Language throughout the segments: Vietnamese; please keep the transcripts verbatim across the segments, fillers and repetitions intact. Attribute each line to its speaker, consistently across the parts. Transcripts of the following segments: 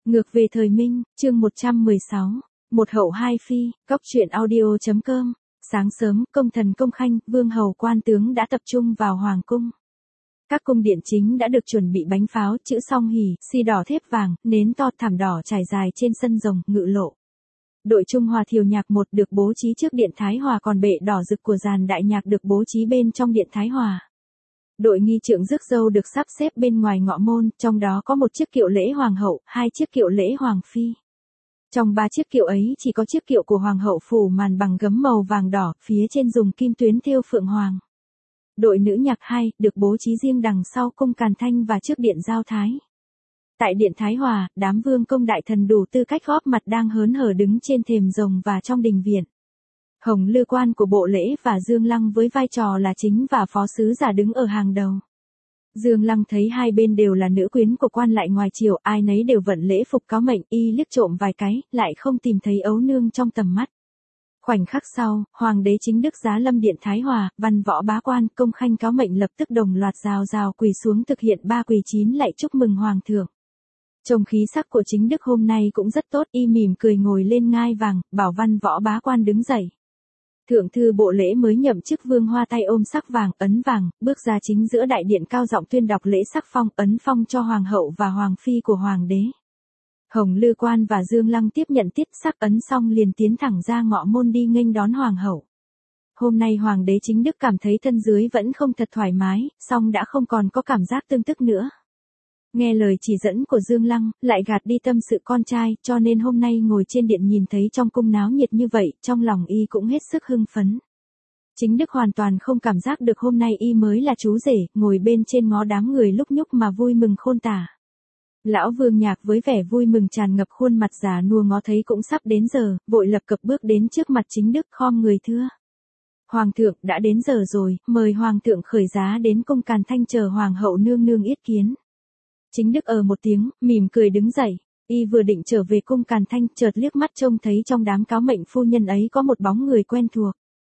Speaker 1: Ngược về thời Minh, chương một trăm mười sáu, một hậu hai phi, góc truyện audio.com. Sáng sớm, công thần công khanh, vương hầu quan tướng đã tập trung vào hoàng cung. Các cung điện chính đã được chuẩn bị bánh pháo, chữ song hỷ, xi đỏ thép vàng, nến to thảm đỏ trải dài trên sân rồng, ngự lộ. Đội Trung Hòa Thiều nhạc một được bố trí trước điện Thái Hòa, còn bệ đỏ rực của dàn đại nhạc được bố trí bên trong điện Thái Hòa. Đội nghi trượng rước dâu được sắp xếp bên ngoài ngọ môn, trong đó có một chiếc kiệu lễ hoàng hậu, hai chiếc kiệu lễ hoàng phi. Trong ba chiếc kiệu ấy chỉ có chiếc kiệu của hoàng hậu phủ màn bằng gấm màu vàng đỏ, phía trên dùng kim tuyến thêu phượng hoàng. Đội nữ nhạc hai được bố trí riêng đằng sau cung Càn Thanh và trước điện Giao Thái. Tại điện Thái Hòa, đám vương công đại thần đủ tư cách góp mặt đang hớn hở đứng trên thềm rồng và trong đình viện. Hồng Lư quan của bộ lễ và Dương Lăng với vai trò là chính và phó sứ giả đứng ở hàng đầu. Dương Lăng thấy hai bên đều là nữ quyến của quan lại ngoài triều, ai nấy đều vận lễ phục cáo mệnh, y liếc trộm vài cái, lại không tìm thấy ấu nương trong tầm mắt. Khoảnh khắc sau, hoàng đế chính đức giá lâm điện Thái Hòa, văn võ bá quan, công khanh cáo mệnh lập tức đồng loạt rào rào quỳ xuống thực hiện ba quỳ chín lạy chúc mừng hoàng thượng. Trông khí sắc của chính đức hôm nay cũng rất tốt, y mỉm cười ngồi lên ngai vàng, bảo văn võ bá quan đứng dậy. Thượng thư bộ lễ mới nhậm chức vương hoa tay ôm sắc vàng, ấn vàng, bước ra chính giữa đại điện cao giọng tuyên đọc lễ sắc phong, ấn phong cho hoàng hậu và hoàng phi của hoàng đế. Hồng Lư quan và Dương Lăng tiếp nhận tiết sắc ấn xong liền tiến thẳng ra ngọ môn đi nghênh đón hoàng hậu. Hôm nay hoàng đế chính đức cảm thấy thân dưới vẫn không thật thoải mái, song đã không còn có cảm giác tương tức nữa. Nghe lời chỉ dẫn của Dương Lăng, lại gạt đi tâm sự con trai, cho nên hôm nay ngồi trên điện nhìn thấy trong cung náo nhiệt như vậy, trong lòng y cũng hết sức hưng phấn. Chính đức hoàn toàn không cảm giác được hôm nay y mới là chú rể, ngồi bên trên ngó đám người lúc nhúc mà vui mừng khôn tả. Lão Vương Nhạc với vẻ vui mừng tràn ngập khuôn mặt già nua ngó thấy cũng sắp đến giờ, vội lập cập bước đến trước mặt chính đức khom người thưa. Hoàng thượng, đã đến giờ rồi, mời hoàng thượng khởi giá đến cung Càn Thanh chờ hoàng hậu nương nương yết kiến. Chính đức ờ một tiếng, mỉm cười đứng dậy, y vừa định trở về cung Càn Thanh, chợt liếc mắt trông thấy trong đám cáo mệnh phu nhân ấy có một bóng người quen thuộc.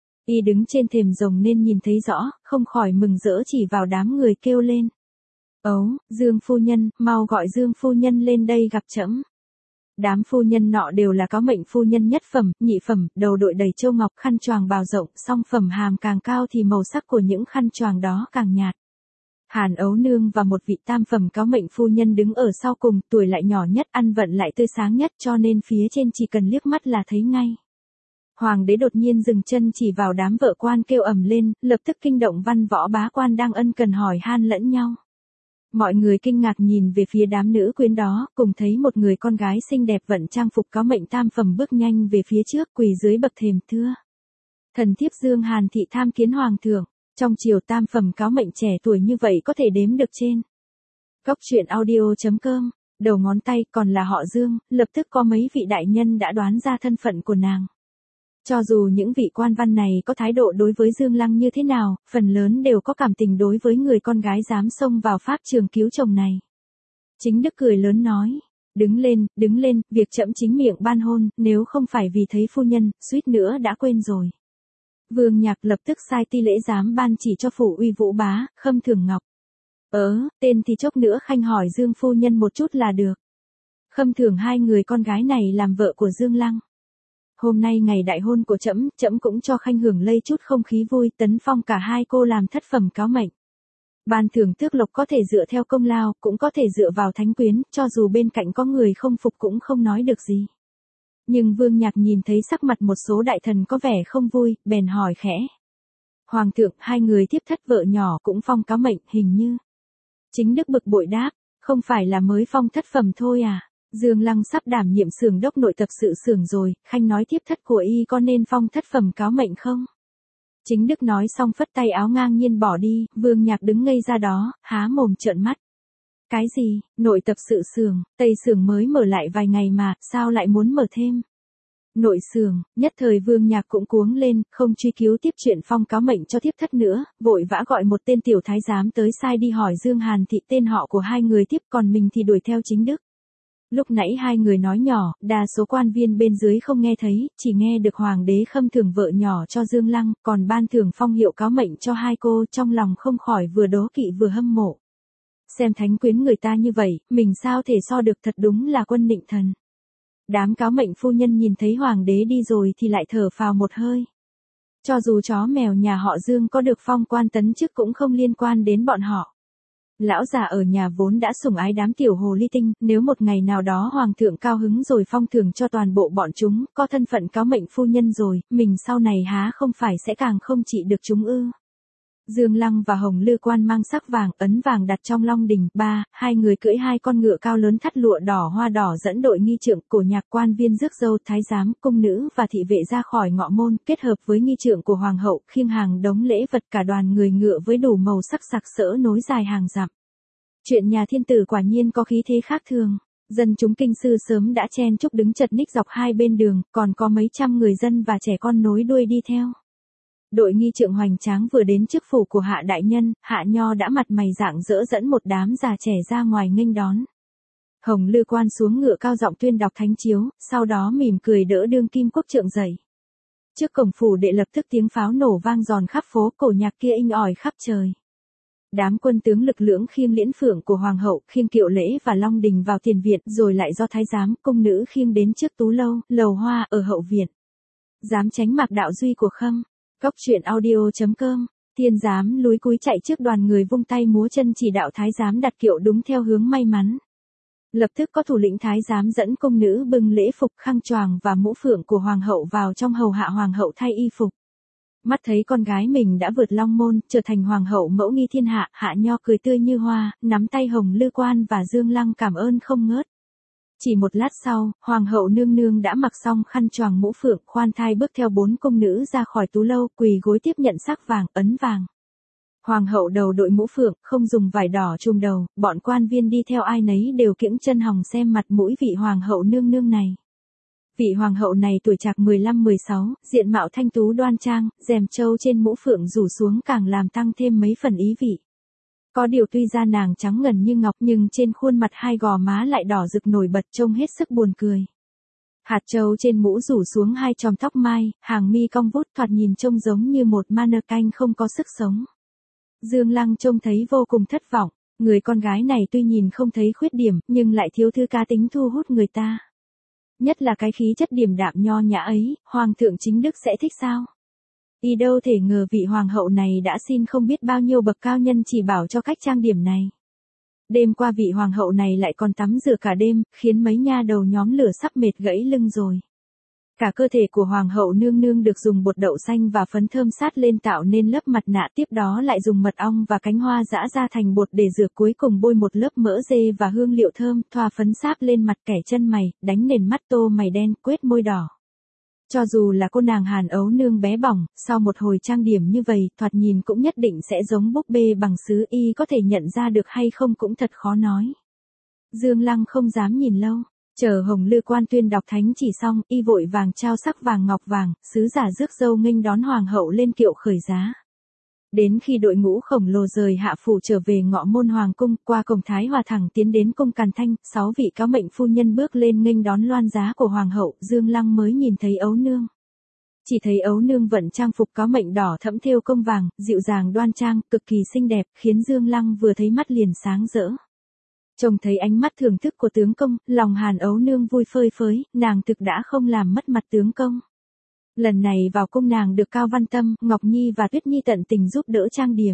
Speaker 1: Y đứng trên thềm rồng nên nhìn thấy rõ, không khỏi mừng rỡ chỉ vào đám người kêu lên. Ấu, Dương phu nhân, mau gọi Dương phu nhân lên đây gặp trẫm. Đám phu nhân nọ đều là cáo mệnh phu nhân nhất phẩm, nhị phẩm, đầu đội đầy châu ngọc, khăn choàng bào rộng, song phẩm hàm càng cao thì màu sắc của những khăn choàng đó càng nhạt. Hàn Ấu Nương và một vị tam phẩm cáo mệnh phu nhân đứng ở sau cùng, tuổi lại nhỏ nhất, ăn vận lại tươi sáng nhất, cho nên phía trên chỉ cần liếc mắt là thấy ngay. Hoàng đế đột nhiên dừng chân chỉ vào đám vợ quan kêu ầm lên, lập tức kinh động văn võ bá quan đang ân cần hỏi han lẫn nhau. Mọi người kinh ngạc nhìn về phía đám nữ quyến đó, cùng thấy một người con gái xinh đẹp vận trang phục cáo mệnh tam phẩm bước nhanh về phía trước, quỳ dưới bậc thềm thưa. Thần thiếp Dương Hàn thị tham kiến hoàng thượng. Trong triều tam phẩm cáo mệnh trẻ tuổi như vậy có thể đếm được trên. Góc truyện audio.com, đầu ngón tay còn là họ Dương, lập tức có mấy vị đại nhân đã đoán ra thân phận của nàng. Cho dù những vị quan văn này có thái độ đối với Dương Lăng như thế nào, phần lớn đều có cảm tình đối với người con gái dám xông vào pháp trường cứu chồng này. Chính đức cười lớn nói, đứng lên, đứng lên, việc trẫm chính miệng ban hôn, nếu không phải vì thấy phu nhân, suýt nữa đã quên rồi. Vương Nhạc lập tức sai ti lễ giám ban chỉ cho phủ uy Vũ Bá, Khâm Thường Ngọc. Ớ, tên thì chốc nữa khanh hỏi Dương phu nhân một chút là được. Khâm Thường hai người con gái này làm vợ của Dương Lăng. Hôm nay ngày đại hôn của trẫm, trẫm cũng cho khanh hưởng lây chút không khí vui, tấn phong cả hai cô làm thất phẩm cáo mệnh. Ban thưởng tước lộc có thể dựa theo công lao, cũng có thể dựa vào thánh quyến, cho dù bên cạnh có người không phục cũng không nói được gì. Nhưng Vương Nhạc nhìn thấy sắc mặt một số đại thần có vẻ không vui, bèn hỏi khẽ. Hoàng thượng, hai người tiếp thất vợ nhỏ cũng phong cáo mệnh, hình như. Chính đức bực bội đáp, không phải là mới phong thất phẩm thôi à? Dương Lăng sắp đảm nhiệm xưởng đốc nội tập sự xưởng rồi, khanh nói tiếp thất của y có nên phong thất phẩm cáo mệnh không? Chính đức nói xong phất tay áo ngang nhiên bỏ đi, Vương Nhạc đứng ngây ra đó, há mồm trợn mắt. Cái gì, nội tập sự xưởng, tây xưởng mới mở lại vài ngày mà, sao lại muốn mở thêm? Nội xưởng, nhất thời Vương Nhạc cũng cuống lên, không truy cứu tiếp chuyện phong cáo mệnh cho tiếp thất nữa, vội vã gọi một tên tiểu thái giám tới sai đi hỏi Dương Hàn thị tên họ của hai người tiếp, còn mình thì đuổi theo chính đức. Lúc nãy hai người nói nhỏ, đa số quan viên bên dưới không nghe thấy, chỉ nghe được hoàng đế khâm thưởng vợ nhỏ cho Dương Lăng, còn ban thưởng phong hiệu cáo mệnh cho hai cô, trong lòng không khỏi vừa đố kỵ vừa hâm mộ. Xem thánh quyến người ta như vậy, mình sao thể so được, thật đúng là quân nịnh thần. Đám cáo mệnh phu nhân nhìn thấy hoàng đế đi rồi thì lại thở phào một hơi. Cho dù chó mèo nhà họ Dương có được phong quan tấn chức cũng không liên quan đến bọn họ. Lão già ở nhà vốn đã sủng ái đám tiểu hồ ly tinh, nếu một ngày nào đó hoàng thượng cao hứng rồi phong thưởng cho toàn bộ bọn chúng, có thân phận cáo mệnh phu nhân rồi, mình sau này há không phải sẽ càng không trị được chúng ư. Dương Lăng và Hồng Lư Quan mang sắc vàng, ấn vàng đặt trong long đình, ba, hai người cưỡi hai con ngựa cao lớn thắt lụa đỏ hoa đỏ dẫn đội nghi trượng, cổ nhạc quan viên rước dâu, thái giám, cung nữ và thị vệ ra khỏi ngọ môn, kết hợp với nghi trượng của hoàng hậu, khiêng hàng đống lễ vật, cả đoàn người ngựa với đủ màu sắc sặc sỡ nối dài hàng dặm. Chuyện nhà thiên tử quả nhiên có khí thế khác thường. Dân chúng kinh sư sớm đã chen chúc đứng chật ních dọc hai bên đường, còn có mấy trăm người dân và trẻ con nối đuôi đi theo. Đội nghi trượng hoành tráng vừa đến trước phủ của Hạ đại nhân, Hạ Nho đã mặt mày rạng rỡ dẫn một đám già trẻ ra ngoài nghênh đón. Hồng Lư Quan xuống ngựa cao giọng tuyên đọc thánh chiếu, sau đó mỉm cười đỡ đương kim quốc trượng dậy. Trước cổng phủ đệ lập tức tiếng pháo nổ vang giòn khắp phố, cổ nhạc kia inh ỏi khắp trời. Đám quân tướng lực lưỡng khiêng liễn phượng của hoàng hậu, khiêng kiệu lễ và long đình vào tiền viện, rồi lại do thái giám, cung nữ khiêng đến trước tú lâu, lầu hoa ở hậu viện. Dám tránh mạc đạo duy của Khâm. Cốc truyện audio chấm com. Thiên giám lúi cúi chạy trước đoàn người vung tay múa chân chỉ đạo thái giám đặt kiệu đúng theo hướng may mắn. Lập tức có thủ lĩnh thái giám dẫn cung nữ bưng lễ phục, khăn choàng và mũ phượng của hoàng hậu vào trong hầu hạ hoàng hậu thay y phục. Mắt thấy con gái mình đã vượt long môn, trở thành hoàng hậu mẫu nghi thiên hạ, Hạ Nho cười tươi như hoa, nắm tay Hồng Lư Quan và Dương Lăng cảm ơn không ngớt. Chỉ một lát sau, hoàng hậu nương nương đã mặc xong khăn choàng mũ phượng, khoan thai bước theo bốn cung nữ ra khỏi tú lâu, quỳ gối tiếp nhận sắc vàng, ấn vàng. Hoàng hậu đầu đội mũ phượng, không dùng vải đỏ trùm đầu, bọn quan viên đi theo ai nấy đều kiễng chân hòng xem mặt mũi vị hoàng hậu nương nương này. Vị hoàng hậu này tuổi trạc mười lăm mười sáu, diện mạo thanh tú đoan trang, rèm trâu trên mũ phượng rủ xuống càng làm tăng thêm mấy phần ý vị. Có điều tuy da nàng trắng ngần như ngọc nhưng trên khuôn mặt hai gò má lại đỏ rực nổi bật trông hết sức buồn cười. Hạt châu trên mũ rủ xuống hai chòm tóc mai, hàng mi cong vút thoạt nhìn trông giống như một mannequin không có sức sống. Dương Lăng trông thấy vô cùng thất vọng, người con gái này tuy nhìn không thấy khuyết điểm nhưng lại thiếu thứ cá tính thu hút người ta. Nhất là cái khí chất điềm đạm nho nhã ấy, hoàng thượng chính đức sẽ thích sao? Y đâu thể ngờ vị hoàng hậu này đã xin không biết bao nhiêu bậc cao nhân chỉ bảo cho cách trang điểm này. Đêm qua vị hoàng hậu này lại còn tắm rửa cả đêm, khiến mấy nha đầu nhóm lửa sắp mệt gãy lưng rồi. Cả cơ thể của hoàng hậu nương nương được dùng bột đậu xanh và phấn thơm sát lên tạo nên lớp mặt nạ, tiếp đó lại dùng mật ong và cánh hoa giã ra thành bột để rửa, cuối cùng bôi một lớp mỡ dê và hương liệu thơm, thoa phấn sáp lên mặt, kẻ chân mày, đánh nền mắt tô mày đen, quết môi đỏ. Cho dù là cô nàng Hàn Ấu nương bé bỏng, sau một hồi trang điểm như vậy, thoạt nhìn cũng nhất định sẽ giống búp bê bằng sứ, y có thể nhận ra được hay không cũng thật khó nói. Dương Lăng không dám nhìn lâu. Chờ Hồng Lư Quan tuyên đọc thánh chỉ xong, y vội vàng trao sắc vàng ngọc vàng, sứ giả rước dâu nghênh đón hoàng hậu lên kiệu khởi giá. Đến khi đội ngũ khổng lồ rời hạ phủ trở về ngọ môn hoàng cung, qua cổng Thái Hòa thẳng tiến đến cung Càn Thanh, sáu vị cáo mệnh phu nhân bước lên nghênh đón loan giá của hoàng hậu, Dương Lăng mới nhìn thấy Ấu nương. Chỉ thấy Ấu nương vận trang phục cáo mệnh đỏ thẫm thêu công vàng, dịu dàng đoan trang, cực kỳ xinh đẹp, khiến Dương Lăng vừa thấy mắt liền sáng rỡ. Trông thấy ánh mắt thưởng thức của tướng công, lòng Hàn Ấu nương vui phơi phới, nàng thực đã không làm mất mặt tướng công. Lần này vào cung nàng được Cao Văn Tâm, Ngọc Nhi và Tuyết Nhi tận tình giúp đỡ trang điểm.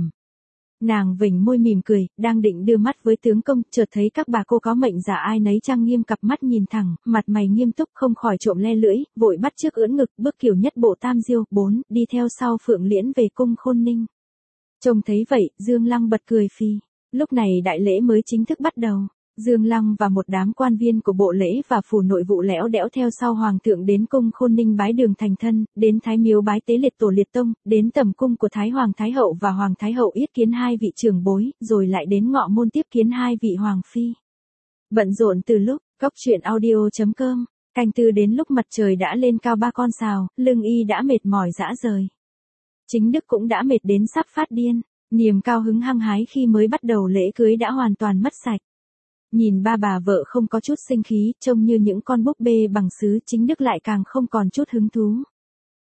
Speaker 1: Nàng vểnh môi mỉm cười, đang định đưa mắt với tướng công, chợt thấy các bà cô có mệnh giả ai nấy trang nghiêm cặp mắt nhìn thẳng, mặt mày nghiêm túc không khỏi trộm le lưỡi, vội bắt chước ưỡn ngực, bước kiểu nhất bộ tam diêu, bốn, đi theo sau Phượng Liễn về cung Khôn Ninh. Trông thấy vậy, Dương Lăng bật cười phì. Lúc này đại lễ mới chính thức bắt đầu. Dương Lăng và một đám quan viên của bộ lễ và phủ nội vụ lẽo đẽo theo sau hoàng thượng đến cung Khôn Ninh bái đường thành thân, đến Thái Miếu bái tế liệt tổ liệt tông, đến tầm cung của Thái Hoàng Thái Hậu và Hoàng Thái Hậu yết kiến hai vị trưởng bối, rồi lại đến ngọ môn tiếp kiến hai vị hoàng phi. Bận rộn từ lúc, cốc truyện audio chấm com, canh tư đến lúc mặt trời đã lên cao ba con sào, lưng y đã mệt mỏi rã rời. Chính Đức cũng đã mệt đến sắp phát điên. Niềm cao hứng hăng hái khi mới bắt đầu lễ cưới đã hoàn toàn mất sạch. Nhìn ba bà vợ không có chút sinh khí, trông như những con búp bê bằng sứ, Chính Đức lại càng không còn chút hứng thú.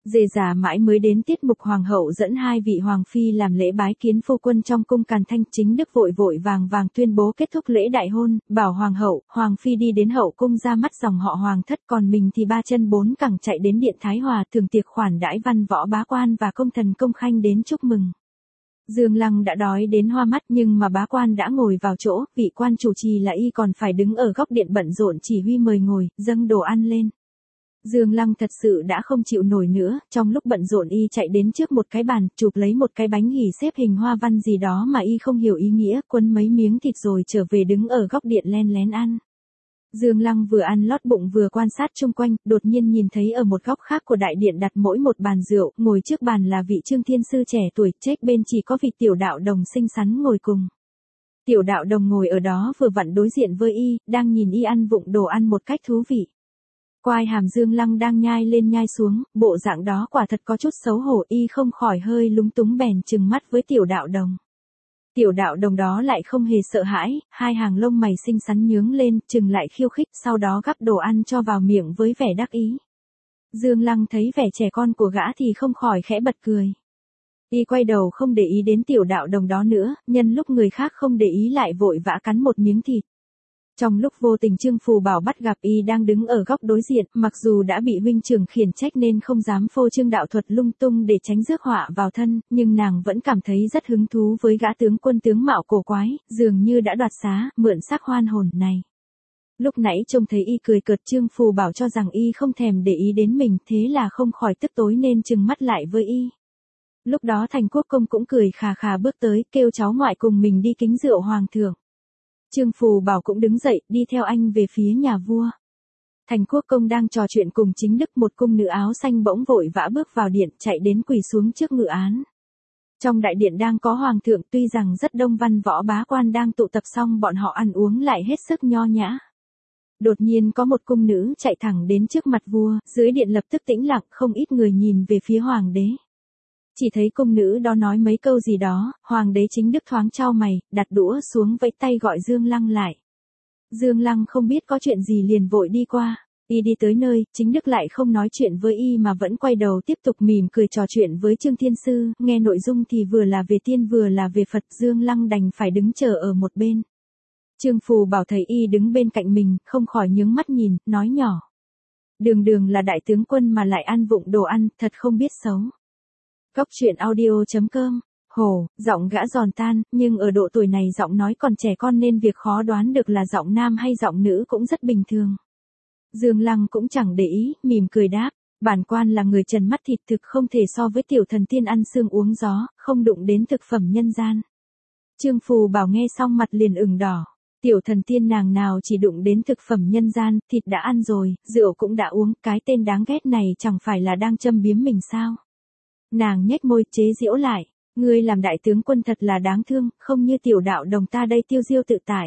Speaker 1: Dề già mãi mới đến tiết mục hoàng hậu dẫn hai vị hoàng phi làm lễ bái kiến phu quân trong cung Càn Thanh. Chính Đức vội vội vàng vàng tuyên bố kết thúc lễ đại hôn, bảo hoàng hậu, hoàng phi đi đến hậu cung ra mắt dòng họ hoàng thất, còn mình thì ba chân bốn cẳng chạy đến điện Thái Hòa thường tiệc khoản đãi văn võ bá quan và công thần công khanh đến chúc mừng. Dương Lăng đã đói đến hoa mắt nhưng mà bá quan đã ngồi vào chỗ, vị quan chủ trì là y còn phải đứng ở góc điện bận rộn chỉ huy mời ngồi, dâng đồ ăn lên. Dương Lăng thật sự đã không chịu nổi nữa, trong lúc bận rộn y chạy đến trước một cái bàn, chụp lấy một cái bánh hỉ xếp hình hoa văn gì đó mà y không hiểu ý nghĩa, quấn mấy miếng thịt rồi trở về đứng ở góc điện len lén ăn. Dương Lăng vừa ăn lót bụng vừa quan sát chung quanh, đột nhiên nhìn thấy ở một góc khác của đại điện đặt mỗi một bàn rượu, ngồi trước bàn là vị Trương Thiên Sư trẻ tuổi, chết bên chỉ có vị Tiểu Đạo Đồng xinh xắn ngồi cùng. Tiểu Đạo Đồng ngồi ở đó vừa vặn đối diện với y, đang nhìn y ăn vụng đồ ăn một cách thú vị. Quai hàm Dương Lăng đang nhai lên nhai xuống, bộ dạng đó quả thật có chút xấu hổ, y không khỏi hơi lúng túng bèn trừng mắt với Tiểu Đạo Đồng. Tiểu Đạo Đồng đó lại không hề sợ hãi, hai hàng lông mày xinh xắn nhướng lên, trừng lại khiêu khích, sau đó gắp đồ ăn cho vào miệng với vẻ đắc ý. Dương Lăng thấy vẻ trẻ con của gã thì không khỏi khẽ bật cười. Y quay đầu không để ý đến Tiểu Đạo Đồng đó nữa, nhân lúc người khác không để ý lại vội vã cắn một miếng thịt. Trong lúc vô tình Trương Phù Bảo bắt gặp y đang đứng ở góc đối diện, mặc dù đã bị huynh trưởng khiển trách nên không dám phô trương đạo thuật lung tung để tránh rước họa vào thân, nhưng nàng vẫn cảm thấy rất hứng thú với gã tướng quân tướng mạo cổ quái, dường như đã đoạt xá, mượn xác hoan hồn này. Lúc nãy trông thấy y cười cợt, Trương Phù Bảo cho rằng y không thèm để ý đến mình, thế là không khỏi tức tối nên trừng mắt lại với y. Lúc đó Thành Quốc Công cũng cười khà khà bước tới, kêu cháu ngoại cùng mình đi kính rượu hoàng thượng. Trương Phù Bảo cũng đứng dậy, đi theo anh về phía nhà vua. Thành Quốc Công đang trò chuyện cùng Chính Đức, một cung nữ áo xanh bỗng vội vã bước vào điện, chạy đến quỳ xuống trước ngự án. Trong đại điện đang có hoàng thượng, tuy rằng rất đông văn võ bá quan đang tụ tập, xong bọn họ ăn uống lại hết sức nho nhã. Đột nhiên có một cung nữ chạy thẳng đến trước mặt vua, dưới điện lập tức tĩnh lặng, không ít người nhìn về phía hoàng đế. Chỉ thấy cung nữ đó nói mấy câu gì đó, hoàng đế Chính Đức thoáng chau mày, đặt đũa xuống vẫy tay gọi Dương Lăng lại. Dương Lăng không biết có chuyện gì liền vội đi qua, y đi tới nơi, Chính Đức lại không nói chuyện với y mà vẫn quay đầu tiếp tục mỉm cười trò chuyện với Trương Thiên Sư, nghe nội dung thì vừa là về tiên vừa là về Phật, Dương Lăng đành phải đứng chờ ở một bên. Trương Phù Bảo thấy y đứng bên cạnh mình, không khỏi nhướng mắt nhìn, nói nhỏ. Đường đường là đại tướng quân mà lại ăn vụng đồ ăn, thật không biết xấu. Cóc truyện audio chấm com, Hồ, giọng gã giòn tan, nhưng ở độ tuổi này giọng nói còn trẻ con nên việc khó đoán được là giọng nam hay giọng nữ cũng rất bình thường. Dương Lăng cũng chẳng để ý, mỉm cười đáp, bản quan là người trần mắt thịt thực không thể so với tiểu thần tiên ăn xương uống gió, không đụng đến thực phẩm nhân gian. Trương Phù Bảo nghe xong mặt liền ửng đỏ, tiểu thần tiên nàng nào chỉ đụng đến thực phẩm nhân gian, thịt đã ăn rồi, rượu cũng đã uống, cái tên đáng ghét này chẳng phải là đang châm biếm mình sao? Nàng nhếch môi chế giễu lại, ngươi làm đại tướng quân thật là đáng thương, không như Tiểu Đạo Đồng ta đây tiêu diêu tự tại.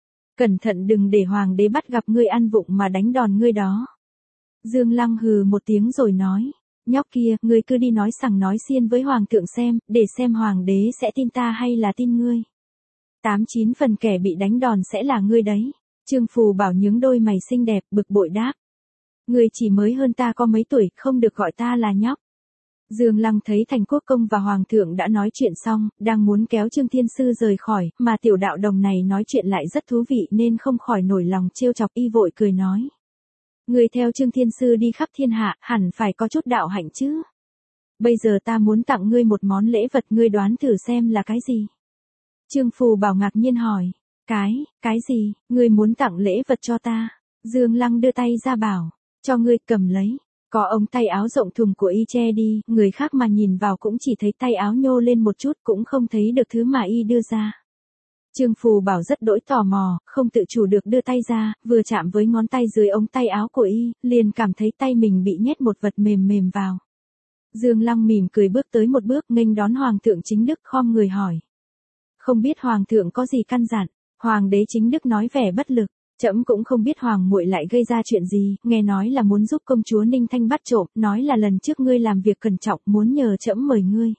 Speaker 1: Cẩn thận đừng để hoàng đế bắt gặp ngươi ăn vụng mà đánh đòn ngươi đó. Dương Lăng hừ một tiếng rồi nói, nhóc kia, ngươi cứ đi nói sằng nói xiên với hoàng thượng xem, để xem hoàng đế sẽ tin ta hay là tin ngươi. Tám chín phần kẻ bị đánh đòn sẽ là ngươi đấy. Trương Phù Bảo nhướng đôi mày xinh đẹp, bực bội đáp. Ngươi chỉ mới hơn ta có mấy tuổi, không được gọi ta là nhóc. Dương Lăng thấy Thành Quốc Công và Hoàng thượng đã nói chuyện xong, đang muốn kéo Trương Thiên Sư rời khỏi, mà Tiểu Đạo Đồng này nói chuyện lại rất thú vị nên không khỏi nổi lòng trêu chọc, y vội cười nói. Người theo Trương Thiên Sư đi khắp thiên hạ, hẳn phải có chút đạo hạnh chứ. Bây giờ ta muốn tặng ngươi một món lễ vật, ngươi đoán thử xem là cái gì. Trương Phù Bảo ngạc nhiên hỏi, cái, cái gì, ngươi muốn tặng lễ vật cho ta? Dương Lăng đưa tay ra bảo, cho ngươi cầm lấy. Có ống tay áo rộng thùng của y che đi, người khác mà nhìn vào cũng chỉ thấy tay áo nhô lên một chút, cũng không thấy được thứ mà y đưa ra. Trương Phù Bảo rất đỗi tò mò, không tự chủ được đưa tay ra, vừa chạm với ngón tay dưới ống tay áo của y, liền cảm thấy tay mình bị nhét một vật mềm mềm vào. Dương Lăng mỉm cười bước tới một bước, nghênh đón Hoàng thượng Chính Đức, khom người hỏi. Không biết Hoàng thượng có gì căn dặn? Hoàng đế Chính Đức nói vẻ bất lực. Trẫm cũng không biết hoàng muội lại gây ra chuyện gì, nghe nói là muốn giúp công chúa Ninh Thanh bắt trộm, nói là lần trước ngươi làm việc cẩn trọng, muốn nhờ trẫm mời ngươi.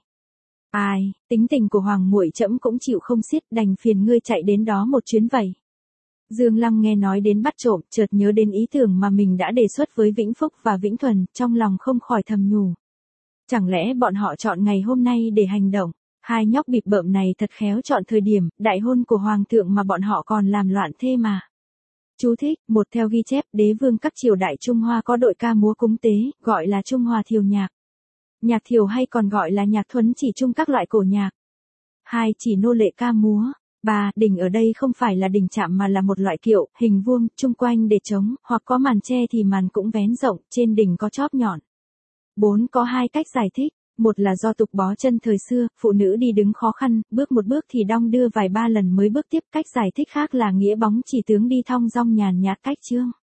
Speaker 1: Ai, tính tình của hoàng muội trẫm cũng chịu không xiết, đành phiền ngươi chạy đến đó một chuyến vậy. Dương Lăng nghe nói đến bắt trộm, chợt nhớ đến ý tưởng mà mình đã đề xuất với Vĩnh Phúc và Vĩnh Thuần, trong lòng không khỏi thầm nhủ. Chẳng lẽ bọn họ chọn ngày hôm nay để hành động? Hai nhóc bịp bợm này thật khéo chọn thời điểm, đại hôn của hoàng thượng mà bọn họ còn làm loạn thế mà. Chú thích, một theo ghi chép, đế vương các triều đại Trung Hoa có đội ca múa cúng tế, gọi là Trung Hoa thiều nhạc. Nhạc thiều hay còn gọi là nhạc thuấn chỉ chung các loại cổ nhạc. Hai chỉ nô lệ ca múa. Ba, đỉnh ở đây không phải là đỉnh chạm mà là một loại kiệu, hình vuông, chung quanh để trống, hoặc có màn che thì màn cũng vén rộng, trên đỉnh có chóp nhọn. Bốn, có hai cách giải thích. Một là do tục bó chân thời xưa, phụ nữ đi đứng khó khăn, bước một bước thì đong đưa vài ba lần mới bước tiếp. Cách giải thích khác là nghĩa bóng chỉ tướng đi thong dong nhàn nhạt cách chương.